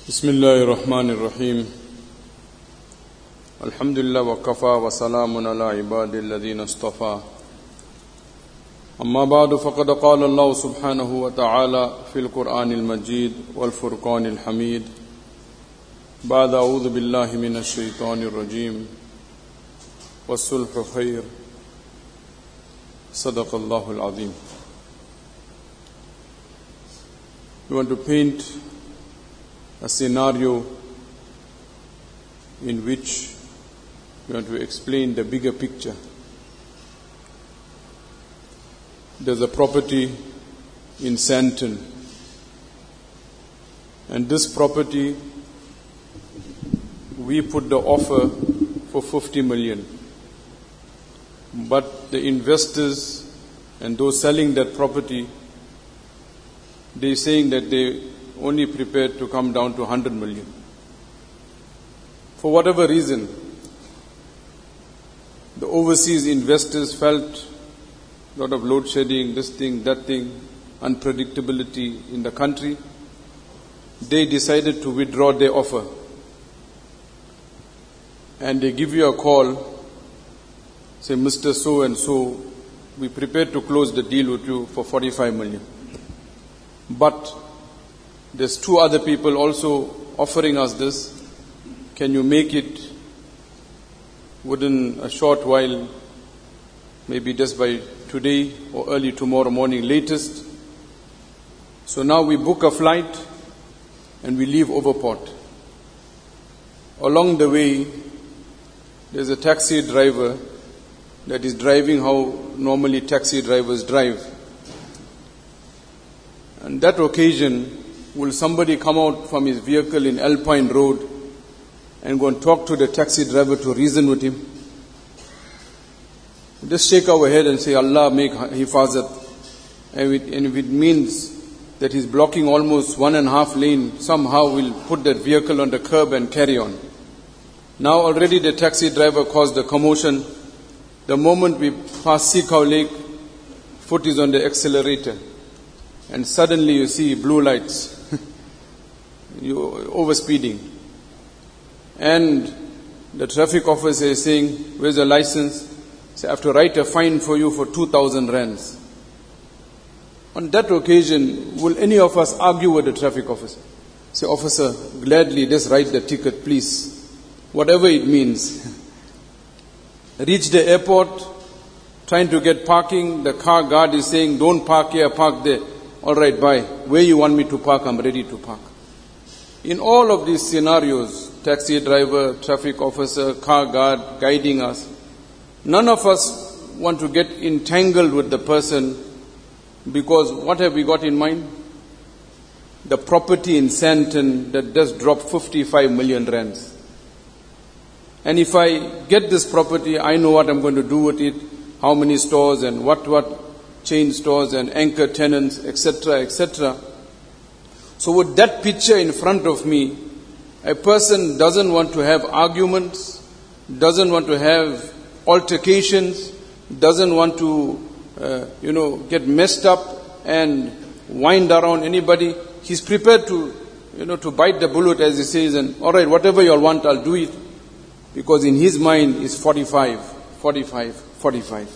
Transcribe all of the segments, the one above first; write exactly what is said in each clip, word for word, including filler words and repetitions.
بسم الله الرحمن الرحيم الحمد لله وكفى وسلام على عباد الذين اصطفى أما بعد فقد قال الله سبحانه وتعالى في القرآن المجيد والفرقان الحميد بعد أعوذ بالله من الشيطان الرجيم والصلح خير صدق الله العظيم. We want to paint a scenario in which we want to explain the bigger picture. There's a property in Santon, and this property we put the offer for fifty million, but the investors and those selling that property, they're saying that they only prepared to come down to one hundred million. For whatever reason, the overseas investors felt a lot of load shedding, this thing, that thing, unpredictability in the country. They decided to withdraw their offer. And they give you a call, say, Mister So and so, we prepared to close the deal with you for forty-five million. But there's two other people also offering us this. Can you make it within a short while, maybe just by today or early tomorrow morning latest? So now we book a flight and we leave over port. Along the way, there's a taxi driver that is driving how normally taxi drivers drive. On that occasion, will somebody come out from his vehicle in Alpine Road and go and talk to the taxi driver to reason with him? Just shake our head and say, Allah make hifazat. And if it means that he's blocking almost one and a half lane, somehow we'll put that vehicle on the curb and carry on. Now already the taxi driver caused a commotion. The moment we pass Sikau Lake, foot is on the accelerator. And suddenly you see blue lights. You're overspeeding. And the traffic officer is saying, where's the license? Say, I have to write a fine for you for two thousand rands. On that occasion, will any of us argue with the traffic officer? Say, officer, gladly just write the ticket, please. Whatever it means. Reach the airport, trying to get parking. The car guard is saying, don't park here, park there. All right, bye. Where you want me to park, I'm ready to park. In all of these scenarios, taxi driver, traffic officer, car guard guiding us, none of us want to get entangled with the person, because what have we got in mind? The property in Santon that just dropped fifty-five million rands. And if I get this property, I know what I'm going to do with it, how many stores and what, what chain stores and anchor tenants, et cetera, et cetera. So with that picture in front of me, a person doesn't want to have arguments, doesn't want to have altercations, doesn't want to, uh, you know, get messed up and wind around anybody. He's prepared to, you know, to bite the bullet, as he says, and all right, whatever you all want, I'll do it. Because in his mind is forty-five, forty-five, forty-five.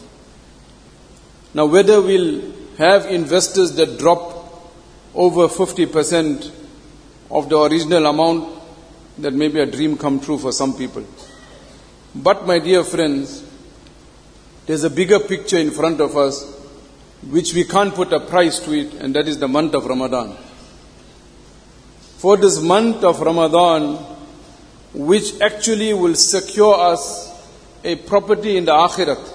Now whether we'll have investors that drop over fifty percent of the original amount, that may be a dream come true for some people. But my dear friends, there's a bigger picture in front of us which we can't put a price to it, and that is the month of Ramadan. For this month of Ramadan, which actually will secure us a property in the Akhirat.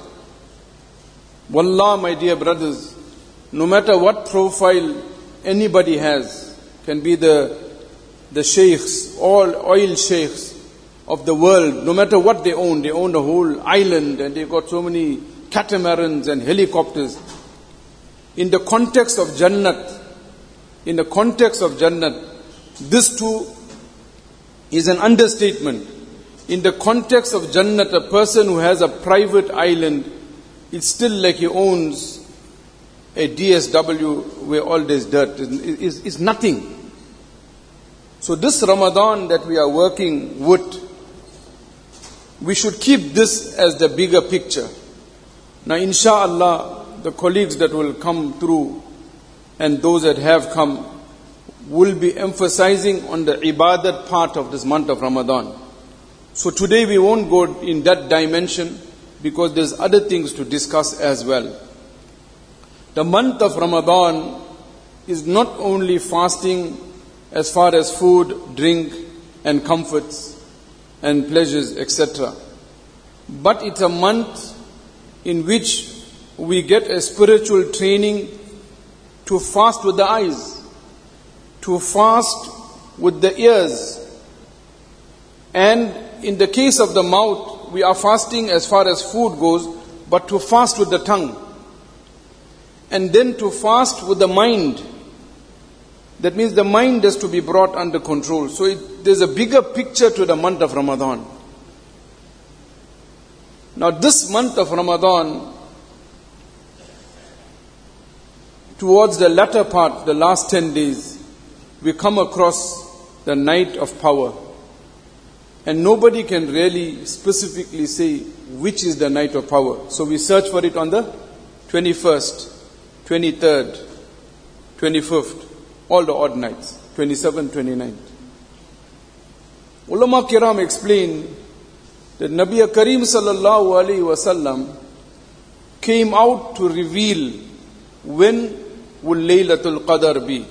Wallah, my dear brothers, no matter what profile anybody has, can be the the sheikhs, all oil sheikhs of the world, no matter what they own, they own a whole island and they've got so many catamarans and helicopters. In the context of Jannat, in the context of Jannat, this too is an understatement. In the context of Jannat, a person who has a private island, it's still like he owns a D S W where all this dirt is, is, is nothing. So this Ramadan that we are working with, we should keep this as the bigger picture. Now inshallah, the colleagues that will come through and those that have come will be emphasizing on the ibadat part of this month of Ramadan. So today we won't go in that dimension because there's other things to discuss as well. The month of Ramadan is not only fasting as far as food, drink and comforts and pleasures, et cetera. But it's a month in which we get a spiritual training to fast with the eyes, to fast with the ears. And in the case of the mouth, we are fasting as far as food goes, but to fast with the tongue. And then to fast with the mind. That means the mind has to be brought under control. So it, there's a bigger picture to the month of Ramadan. Now this month of Ramadan, towards the latter part, the last ten days, we come across the night of power. And nobody can really specifically say which is the night of power. So we search for it on the twenty-first, twenty-third, twenty-fifth, all the odd nights, twenty-seventh, twenty-ninth. Ulama Kiram explain that Nabi Kareem sallallahu alaihi wasallam came out to reveal when will Laylatul Qadr be.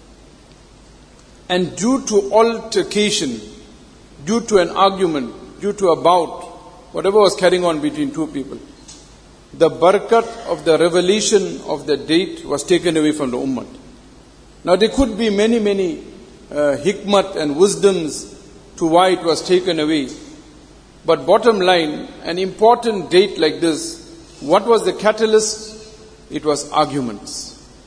And due to altercation, due to an argument, due to a bout, whatever was carrying on between two people, the barakat of the revelation of the date was taken away from the ummah. Now there could be many, many uh, hikmat and wisdoms to why it was taken away. But bottom line, an important date like this, what was the catalyst? It was arguments.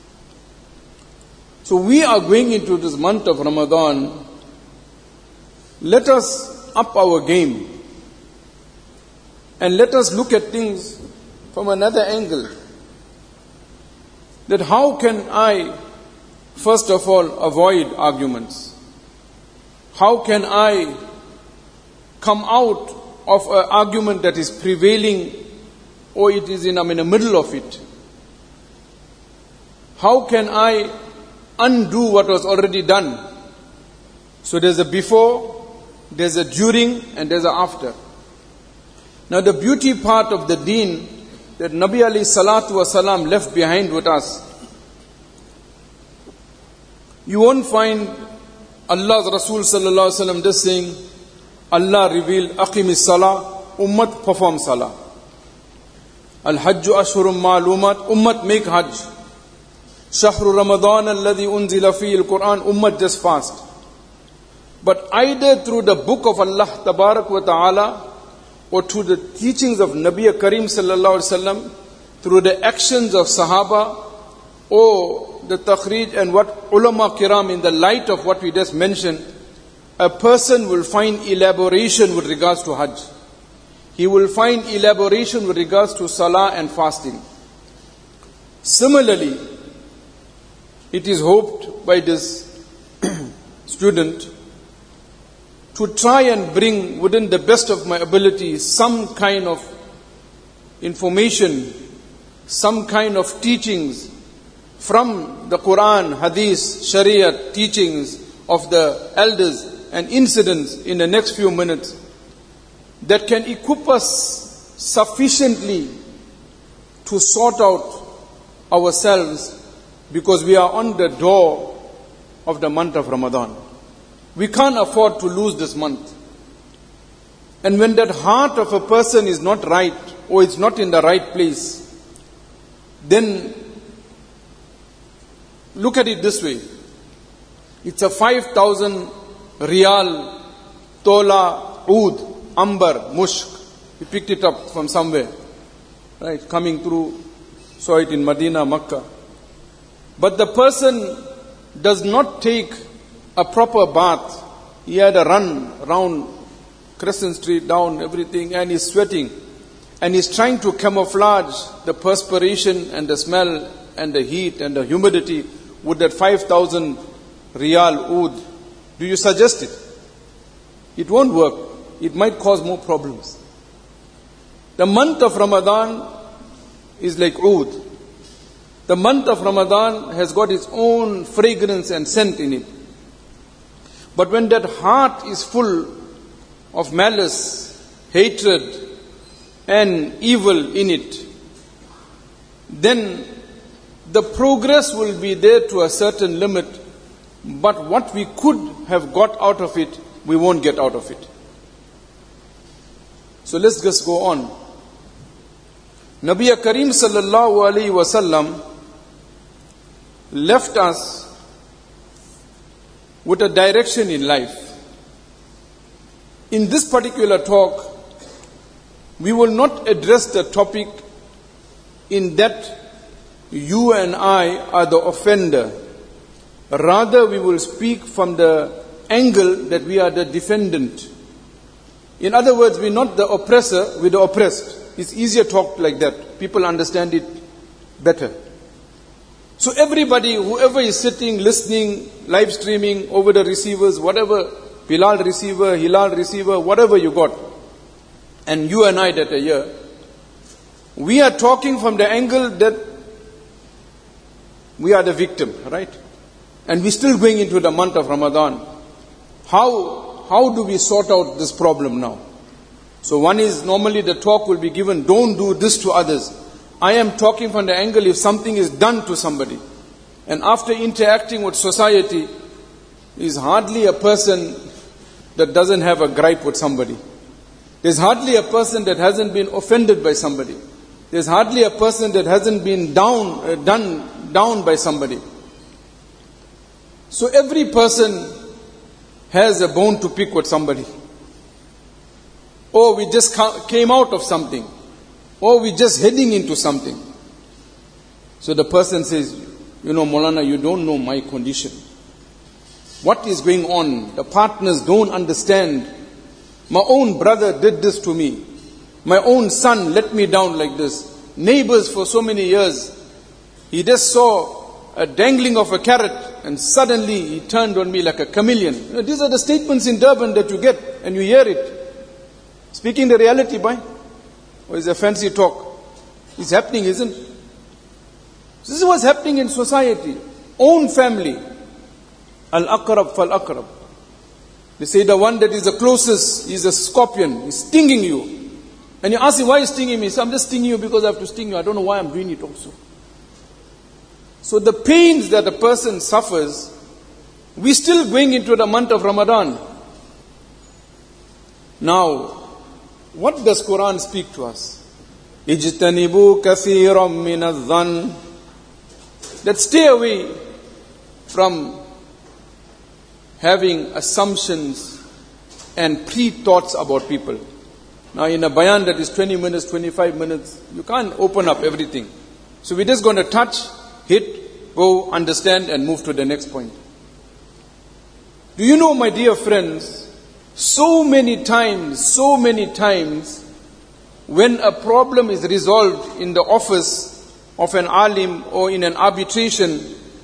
So we are going into this month of Ramadan. Let us up our game and let us look at things from another angle. That how can I, first of all, avoid arguments? How can I come out of an argument that is prevailing or it is in, I'm in the middle of it? How can I undo what was already done? So there's a before, there's a during, and there's a after. Now the beauty part of the deen that Nabi alayhi salatu wasalam left behind with us, you won't find Allah's Rasul sallallahu alaihi wasallam just saying, Allah revealed, Aqimis salah, Ummat perform salah. Al-Hajju ashhurum ma'lumat, Ummat make Hajj. Shahru Ramadan alladhi unzila fihi al-Quran, Ummat just fast. But either through the book of Allah Tabarak wa Ta'ala or through the teachings of Nabi Kareem sallallahu alaihi wasallam, through the actions of Sahaba or the takhrij and what ulama kiram in the light of what we just mentioned, a person will find elaboration with regards to Hajj. He will find elaboration with regards to Salah and fasting. Similarly, it is hoped by this student to try and bring within the best of my ability some kind of information, some kind of teachings from the Quran, Hadith, Sharia teachings of the elders and incidents in the next few minutes that can equip us sufficiently to sort out ourselves, because we are on the door of the month of Ramadan. We can't afford to lose this month. And when that heart of a person is not right or it's not in the right place, then look at it this way. It's a five thousand riyal, tola, oud, amber, mushk. He picked it up from somewhere, right? Coming through, saw it in Medina, Makkah. But the person does not take a proper bath. He had a run around Crescent Street, down everything, and he's sweating. And he's trying to camouflage the perspiration and the smell and the heat and the humidity with that five thousand riyal oud. Do you suggest it? It won't work. It might cause more problems. The month of Ramadan is like oud. The month of Ramadan has got its own fragrance and scent in it. But when that heart is full of malice, hatred, and evil in it, then the progress will be there to a certain limit, but what we could have got out of it, we won't get out of it. So let's just go on. Nabi Kareem sallallahu alaihi wasallam left us with a direction in life. In this particular talk, we will not address the topic in that you and I are the offender. Rather, we will speak from the angle that we are the defendant. In other words, we're not the oppressor, we're the oppressed. It's easier talk like that. People understand it better. So everybody, whoever is sitting, listening, live streaming over the receivers, whatever, Bilal receiver, Hilal receiver, whatever you got, and you and I that are here, we are talking from the angle that we are the victim, right? And we're still going into the month of Ramadan. How, how do we sort out this problem now? So one is, normally the talk will be given, don't do this to others. I am talking from the angle if something is done to somebody. And after interacting with society, is hardly a person that doesn't have a gripe with somebody. There's hardly a person that hasn't been offended by somebody. There's hardly a person that hasn't been down, uh, done down by somebody. So every person has a bone to pick with somebody. Or we just came out of something. Or we just heading into something. So the person says, you know, Maulana, you don't know my condition. What is going on? The partners don't understand. My own brother did this to me. My own son let me down like this. Neighbors for so many years. He just saw a dangling of a carrot and suddenly he turned on me like a chameleon. You know, these are the statements in Durban that you get and you hear it. Speaking the reality, boy. Or is a fancy talk? It's happening, isn't it? This is what's happening in society. Own family. Al-aqrab fal-aqrab. They say the one that is the closest is a scorpion. He's stinging you. And you ask him, why are you stinging me? He says, I'm just stinging you because I have to sting you. I don't know why I'm doing it also. So the pains that a person suffers, we're still going into the month of Ramadan. Now, what does Quran speak to us? Ijtanibu kathiran min adh-dhann. That stay away from having assumptions and pre-thoughts about people. Now in a bayan that is twenty minutes, twenty-five minutes, you can't open up everything. So we're just going to touch, hit, go, understand and move to the next point. Do you know, my dear friends, so many times, so many times, when a problem is resolved in the office of an alim or in an arbitration,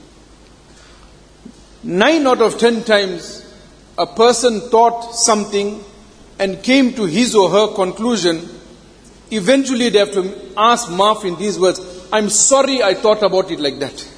nine out of ten times, a person thought something and came to his or her conclusion. Eventually they have to ask maaf in these words, I'm sorry I thought about it like that.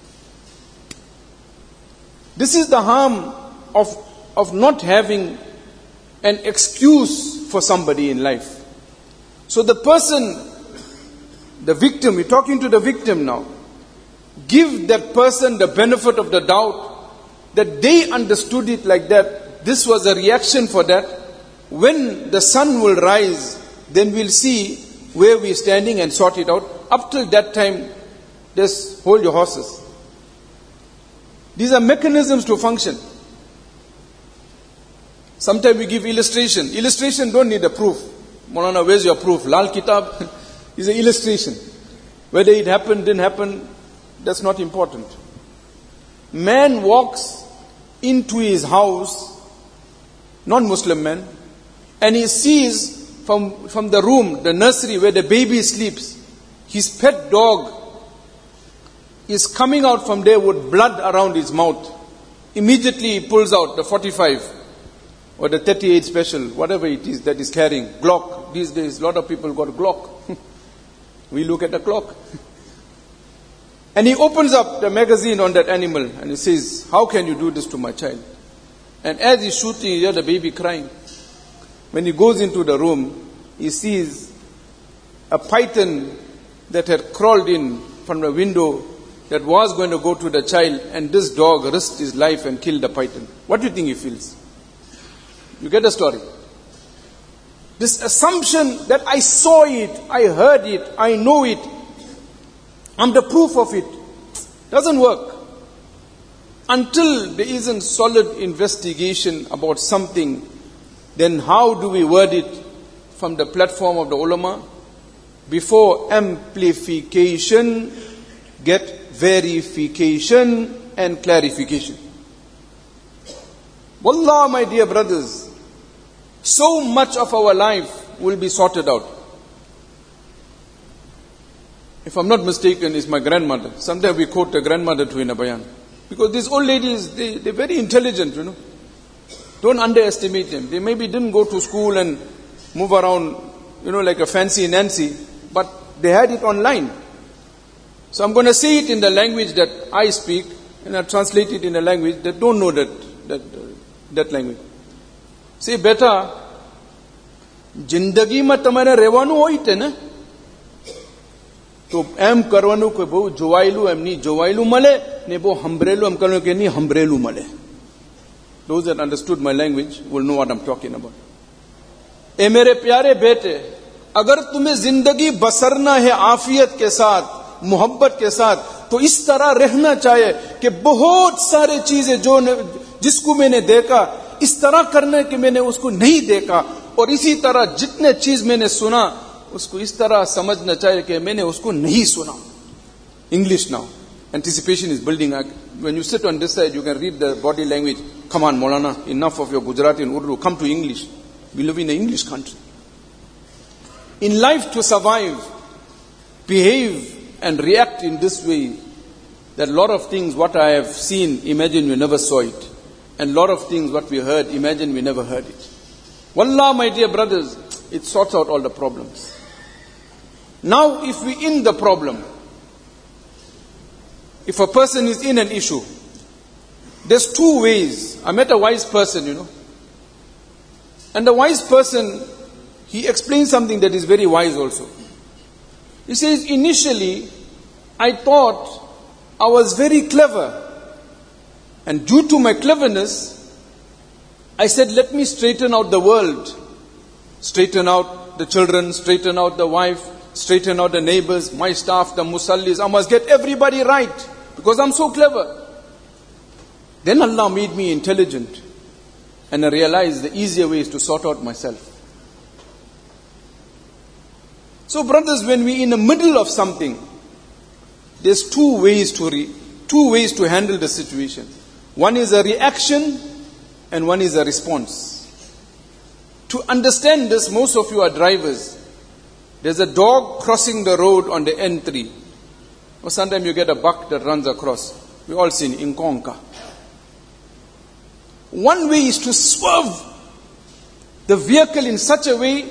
This is the harm of, of not having an excuse for somebody in life. So the person, the victim, we're talking to the victim now. Give that person the benefit of the doubt that they understood it like that. This was a reaction for that. When the sun will rise, then we'll see where we're standing and sort it out. Up till that time, just hold your horses. These are mechanisms to function. Sometimes we give illustration. Illustration don't need a proof. Maulana, where's your proof? Lal Kitab is an illustration. Whether it happened, didn't happen, that's not important. Man walks into his house, non-Muslim man, and he sees from, from the room, the nursery where the baby sleeps, his pet dog is coming out from there with blood around his mouth. Immediately he pulls out the forty-five or the thirty-eight special, whatever it is that he's carrying. Glock. These days, a lot of people got Glock. We look at the clock. And he opens up the magazine on that animal and he says, how can you do this to my child? And as he's shooting, he hears the baby crying. When he goes into the room, he sees a python that had crawled in from the window that was going to go to the child, and this dog risked his life and killed the python. What do you think he feels? You get the story? This assumption that I saw it, I heard it, I know it, I'm the proof of it, doesn't work. Until there isn't solid investigation about something, then how do we word it from the platform of the ulama? Before amplification, get verification and clarification. Wallah, my dear brothers, so much of our life will be sorted out. If I'm not mistaken, it's my grandmother. Sometimes we quote the grandmother to in a bayan. Because these old ladies, they, they're very intelligent, you know. Don't underestimate them. They maybe didn't go to school and move around, you know, like a fancy Nancy, but they had it online. So I'm going to say it in the language that I speak, and I translate it in a language that don't know that that uh, that language. Say, beta, jindagi માં તમારે રહેવાનું હોય તે ને તો એમ કરવાનું કે બહુ જોવાયેલું એમ નહીં જોવાયેલું મળે ને બહુ હંભરેલું એમ કરવાનું કે નહીં હંભરેલું મળે. Those that understood my language will know what I'm talking about. ए मेरे प्यारे बेटे, अगर तुम्हें जिंदगी बसरना है आफियत के साथ, मोहब्बत के साथ, तो इस तरह रहना चाहिए कि बहुत सारे चीजें जो जिसको मैंने देखा, इस तरह करने कि मैंने उसको नहीं देखा, और इसी तरह जितने चीज मैंने सुना उसको इस तरह समझना चाहिए कि मैंने उसको नहीं सुना. English now. Anticipation is building. When you sit on this side, you can read the body language. Come on, Maulana, enough of your Gujarati and Urdu. Come to English. We live in an English country. In life, to survive, behave and react in this way, that a lot of things what I have seen, imagine we never saw it. And a lot of things what we heard, imagine we never heard it. Wallah, my dear brothers, it sorts out all the problems. Now, if we in the problem, if a person is in an issue, there's two ways. I met a wise person, you know. And the wise person, he explains something that is very wise also. He says, initially, I thought I was very clever. And due to my cleverness, I said, let me straighten out the world. Straighten out the children, straighten out the wife, straighten out the neighbors, my staff, the musallis. I must get everybody right because I'm so clever. Then Allah made me intelligent. And I realized the easier way is to sort out myself. So brothers, when we're in the middle of something, there's two ways to re, two ways to handle the situation. One is a reaction and one is a response. To understand this, most of you are drivers. There's a dog crossing the road on the N three. Or sometimes you get a buck that runs across. We all seen in Konka. One way is to swerve the vehicle in such a way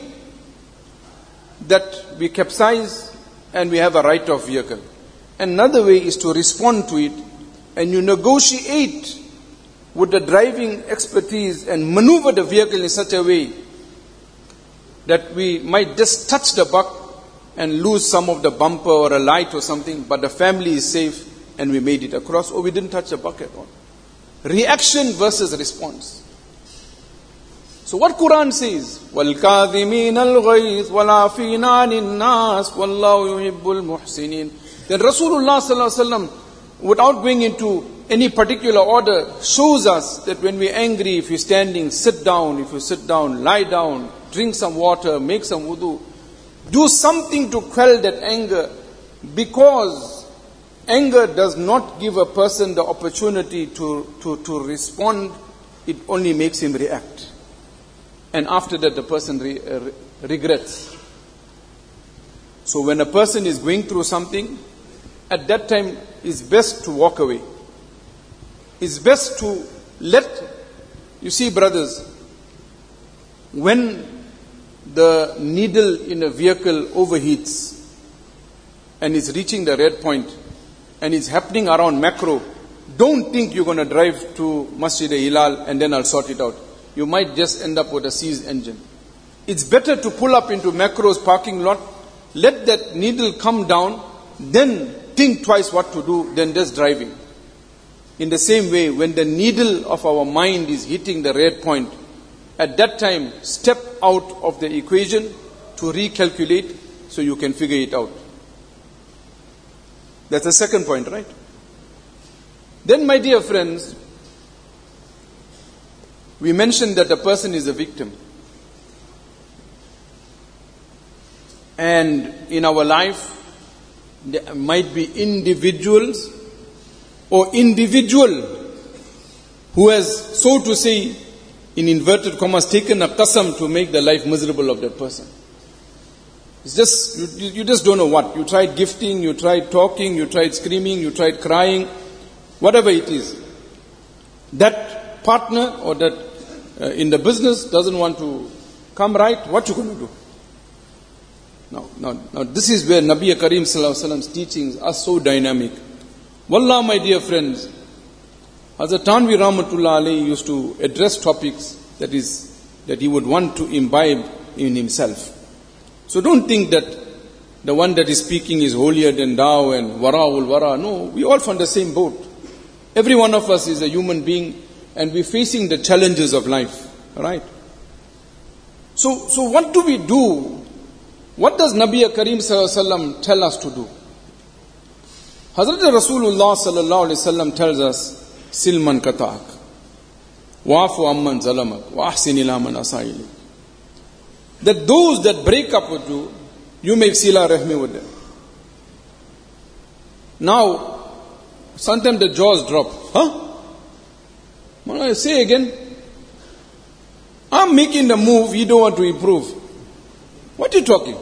that we capsize and we have a right of vehicle. Another way is to respond to it and you negotiate with the driving expertise and maneuver the vehicle in such a way that we might just touch the buck and lose some of the bumper or a light or something, but the family is safe and we made it across, or we didn't touch the buck at all. Reaction versus response. So what Quran says, وَالْكَاذِمِينَ الْغَيْظِ وَالْعَافِينَ عَنِ النَّاسِ وَاللَّهُ يُحِبُّ الْمُحْسِنِينَ. Then Rasulullah sallallahu alaihi wasallam, without going into any particular order, shows us that when we're angry, if you're standing, sit down. If you sit down, lie down. Drink some water, make some wudu. Do something to quell that anger, because anger does not give a person the opportunity to, to, to respond. It only makes him react. And after that, the person re, uh, regrets. So when a person is going through something, at that time, it's best to walk away. it's best to let, you see brothers, when the needle in a vehicle overheats and is reaching the red point and it's happening around macro, don't think you're going to drive to Masjid-e-Hilal and then I'll sort it out. You might just end up with a seized engine. It's better to pull up into macro's parking lot, let that needle come down, then think twice what to do, than just driving. In the same way, when the needle of our mind is hitting the red point, at that time, step out of the equation to recalculate so you can figure it out. That's the second point, right? Then, my dear friends, we mentioned that the person is a victim. And in our life, there might be individuals or individual who has, so to say, in inverted commas, taken a qasam to make the life miserable of that person. It's just, you, you just don't know what. You tried gifting, you tried talking, you tried screaming, you tried crying, whatever it is. That partner or that uh, in the business doesn't want to come right, what you going to do? Now, now, now this is where Nabi Karim Sallallahu Alaihi Wasallam's teachings are so dynamic. Wallah, my dear friends, Hazrat Tanvi Rahmatullah Alayhi used to address topics that is, that he would want to imbibe in himself. So don't think that the one that is speaking is holier than thou and wara'ul wara. No, we all from the same boat. Every one of us is a human being and we're facing the challenges of life. Alright? So, so what do we do? What does Nabi Karim Sallallahu Alaihi Wasallam tell us to do? Hazrat Rasulullah Sallallahu Alaihi Wasallam tells us, Silman kata'ak, wa'afu amman zalamak, wa ahsin ila man asa'ili. That those that break up with you, you make sila rahmi with them. Now, sometimes the jaws drop. Huh? When I say again, I'm making the move, you don't want to improve. What are you talking?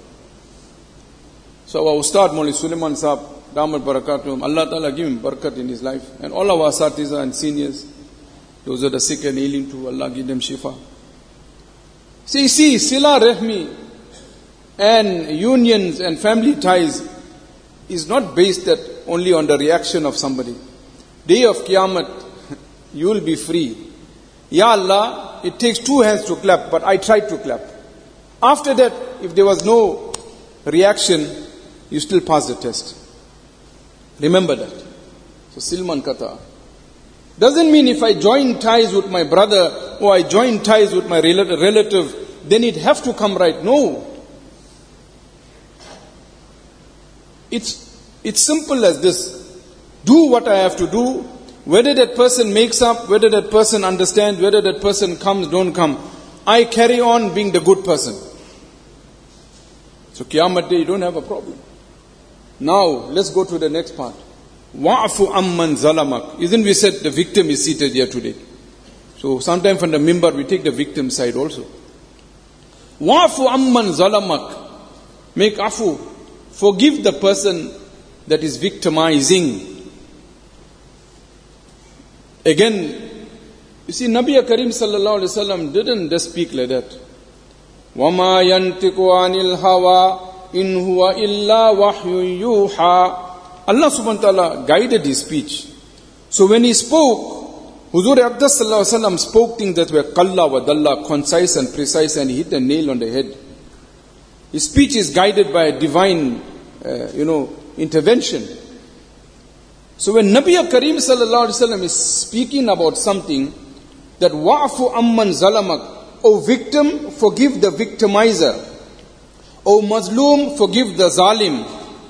So our Ustad Maulvi Sulaiman Sahab, Damat Barakatum, Allah Ta'ala give him barakat in his life. And all our asatiza and seniors, those are the sick and ailing too, Allah give them shifa. See, see, sila rahmi and unions and family ties is not based that only on the reaction of somebody. Day of Qiyamah, you will be free. Ya Allah, it takes two hands to clap, but I tried to clap. After that, if there was no reaction, you still pass the test. Remember that. So, Silman Kata. Doesn't mean if I join ties with my brother or I join ties with my relative, then it have to come right. No. It's, it's simple as this. Do what I have to do. Whether that person makes up, whether that person understands, whether that person comes, don't come. I carry on being the good person. So Qiyamah Day, you don't have a problem. Now, let's go to the next part. Wa'afu amman zalamak. Isn't we said the victim is seated here today? So sometime from the mimbar we take the victim side also. Wa'afu amman zalamak. Make afu. Forgive the person that is victimizing. Again, you see, Nabi Karim Sallallahu Alaihi Wasallam didn't just speak like that. وَمَا يَنْتِقُ عَنِ الْهَوَىٰ إِنْ هُوَ إِلَّا وَحْيٌ يُوحَىٰ. Allah subhanahu wa ta'ala guided his speech. So when he spoke, Huzur Aqdas Sallallahu Alaihi Wasallam spoke things that were qalla wa dalla, concise and precise, and he hit the nail on the head. His speech is guided by a divine, uh, you know, intervention. So when Nabi Karim Sallallahu Alaihi Wasallam is speaking about something, that wa'afu amman zalamak, O victim, forgive the victimizer. O Mazloom, forgive the zalim.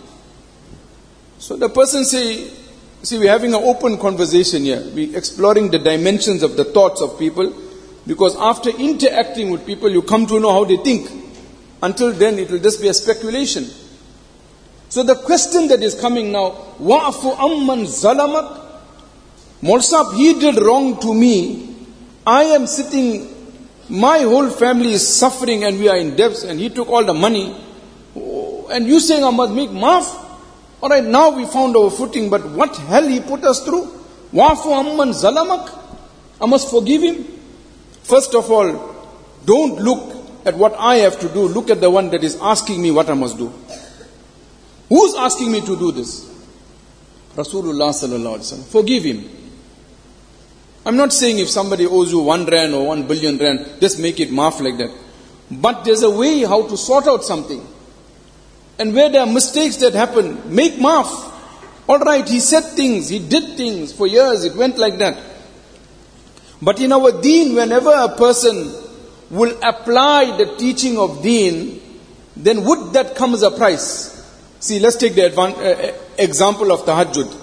So the person say, see, we're having an open conversation here. We're exploring the dimensions of the thoughts of people, because after interacting with people, you come to know how they think. Until then, it will just be a speculation. So the question that is coming now, wa'afu amman zalamak. Molsab, he did wrong to me. I am sitting, my whole family is suffering and we are in debts and he took all the money. Oh, and you saying I must make maaf? Alright, now we found our footing, but what hell he put us through? Wa'fu amman zalamak. I must forgive him. First of all, don't look at what I have to do. Look at the one that is asking me what I must do. Who's asking me to do this? Rasulullah sallallahu alaihi wasallam. Forgive him. I'm not saying if somebody owes you one rand or one billion rand, just make it maaf like that. But there's a way how to sort out something. And where there are mistakes that happen, make maaf. Alright, he said things, he did things for years, it went like that. But in our deen, whenever a person will apply the teaching of deen, then would that come as a price? See, let's take the advan- uh, example of tahajjud.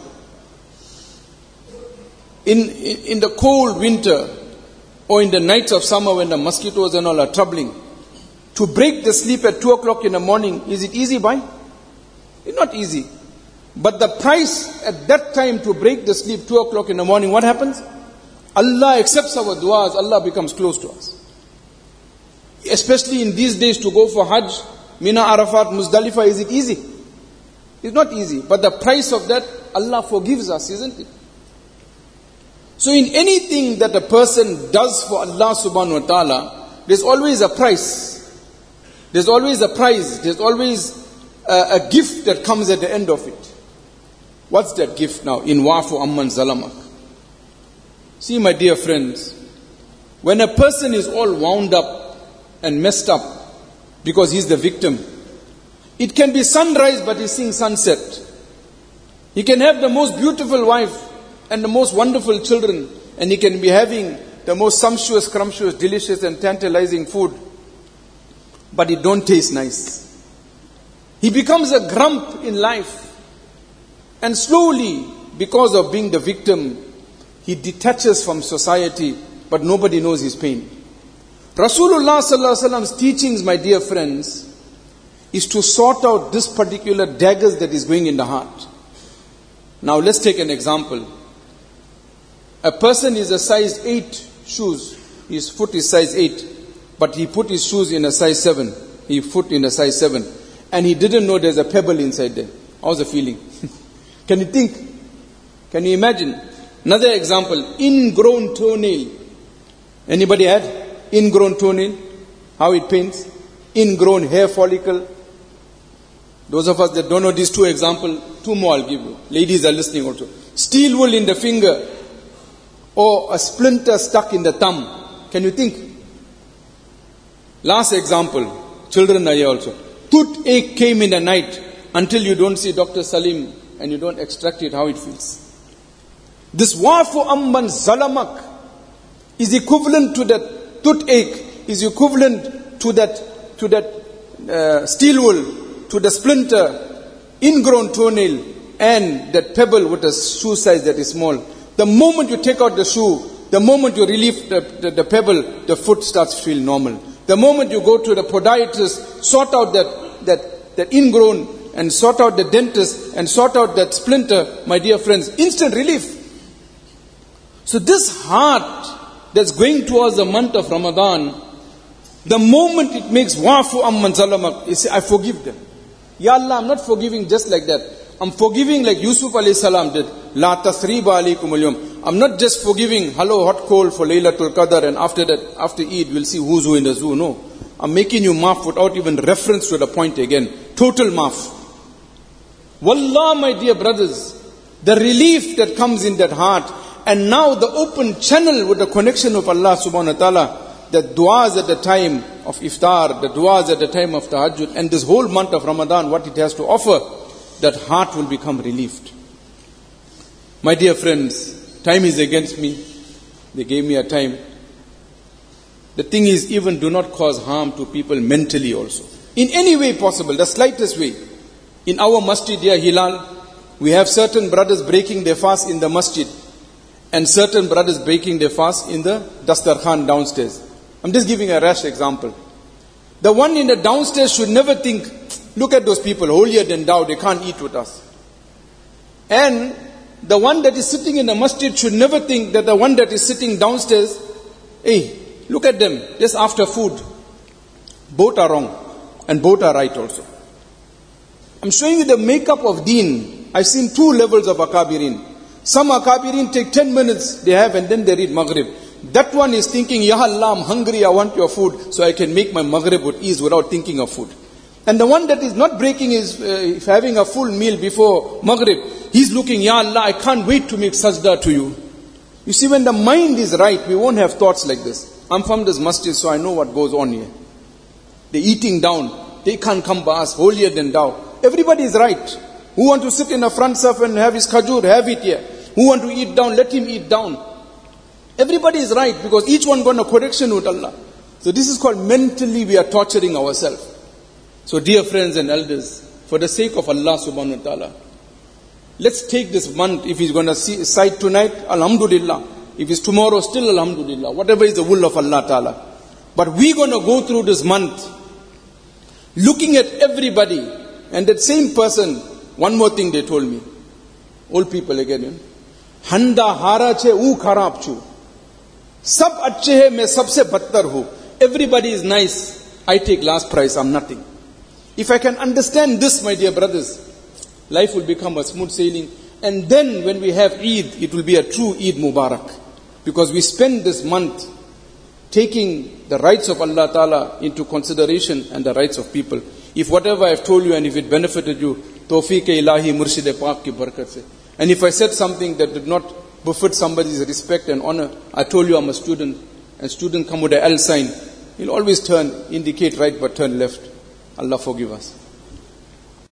In, in, in the cold winter, or in the nights of summer when the mosquitoes and all are troubling, to break the sleep at two o'clock in the morning, is it easy, bhai? It's not easy. But the price at that time to break the sleep two o'clock in the morning, what happens? Allah accepts our du'as, Allah becomes close to us. Especially in these days to go for Hajj, Mina, Arafat, Muzdalifah, is it easy? It's not easy. But the price of that, Allah forgives us, isn't it? So in anything that a person does for Allah subhanahu wa ta'ala, there's always a price. There's always a prize. There's always a, a gift that comes at the end of it. What's that gift now? In wa'fu amman zalamak. See, my dear friends, when a person is all wound up and messed up because he's the victim, it can be sunrise but he's seeing sunset. He can have the most beautiful wife and the most wonderful children, and he can be having the most sumptuous, scrumptious, delicious and tantalizing food, but it don't taste nice. He becomes a grump in life, and slowly, because of being the victim, he detaches from society, but nobody knows his pain. Rasulullah sallallahu alaihi wasallam's teachings, my dear friends, is to sort out this particular daggers that is going in the heart. Now let's take an example. A person is a size eight shoes. His foot is size eight. But he put his shoes in a size seven. He foot in a size seven. And he didn't know there's a pebble inside there. How's the feeling? Can you think? Can you imagine? Another example. Ingrown toenail. Anybody had ingrown toenail? How it pains? Ingrown hair follicle. Those of us that don't know these two examples, two more I'll give you. Ladies are listening also. Steel wool in the finger. Or a splinter stuck in the thumb. Can you think? Last example. Children are here also. Toothache came in the night until you don't see Doctor Salim and you don't extract it, how it feels. This wa'fu amman zalamak is equivalent to that toothache, is equivalent to that, to that uh, steel wool, to the splinter, ingrown toenail, and that pebble with a shoe size that is small. The moment you take out the shoe, the moment you relieve the, the, the pebble, the foot starts to feel normal. The moment you go to the podiatrist, sort out that, that, that ingrown, and sort out the dentist, and sort out that splinter, my dear friends, instant relief. So this heart that's going towards the month of Ramadan, the moment it makes wa'fu amman zalamak, you say, I forgive them. Ya Allah, I'm not forgiving just like that. I'm forgiving like Yusuf alayhi salam did. La tasriba alaykum al-yawm. I'm not just forgiving hello hot cold for Laylatul Qadr and after that, after Eid we'll see who's who in the zoo. No. I'm making you maaf without even reference to the point again. Total maaf. Wallah, my dear brothers, the relief that comes in that heart, and now the open channel with the connection of Allah subhanahu wa ta'ala, the du'as at the time of iftar, the du'as at the time of tahajjud, and this whole month of Ramadan, what it has to offer, that heart will become relieved. My dear friends, time is against me. They gave me a time. The thing is, even do not cause harm to people mentally also. In any way possible, the slightest way. In our masjid here, Hilal, we have certain brothers breaking their fast in the masjid and certain brothers breaking their fast in the Dastarkhan downstairs. I'm just giving a rash example. The one in the downstairs should never think, look at those people, holier than thou, they can't eat with us. And the one that is sitting in the masjid should never think that the one that is sitting downstairs, hey, look at them, just after food. Both are wrong and both are right also. I'm showing you the makeup of deen. I've seen two levels of akabirin. Some Akabirin take ten minutes, they have, and then they read Maghrib. That one is thinking, Ya Allah, I'm hungry, I want your food, so I can make my Maghrib with ease without thinking of food. And the one that is not breaking his, uh, having a full meal before Maghrib, he's looking, Ya Allah, I can't wait to make sajda to you. You see, when the mind is right, we won't have thoughts like this. I'm from this masjid, so I know what goes on here. They're eating down. They can't come by us, holier than thou. Everybody is right. Who want to sit in the front surf and have his khajur, have it here. Who want to eat down, let him eat down. Everybody is right, because each one got a correction with Allah. So this is called mentally we are torturing ourselves. So dear friends and elders, for the sake of Allah subhanahu wa ta'ala, let's take this month. If he's going to see, sight tonight, alhamdulillah. If it's tomorrow, still alhamdulillah. Whatever is the will of Allah ta'ala. But we're going to go through this month looking at everybody. And that same person, one more thing they told me. Old people again. You know, Handa hara che u kharab chu. Sab achhe hai, main sabse battar hu. Everybody is nice. I take last prize, I'm nothing. If I can understand this, my dear brothers, life will become a smooth sailing. And then when we have Eid, it will be a true Eid Mubarak. Because we spend this month taking the rights of Allah Ta'ala into consideration and the rights of people. If whatever I have told you and if it benefited you, Tawfiq Ilahi Murshid Pak ki barakat se. And if I said something that did not befit somebody's respect and honor, I told you I'm a student, and student come with a L sign. He'll always turn, indicate right but turn left. Allah forgive us.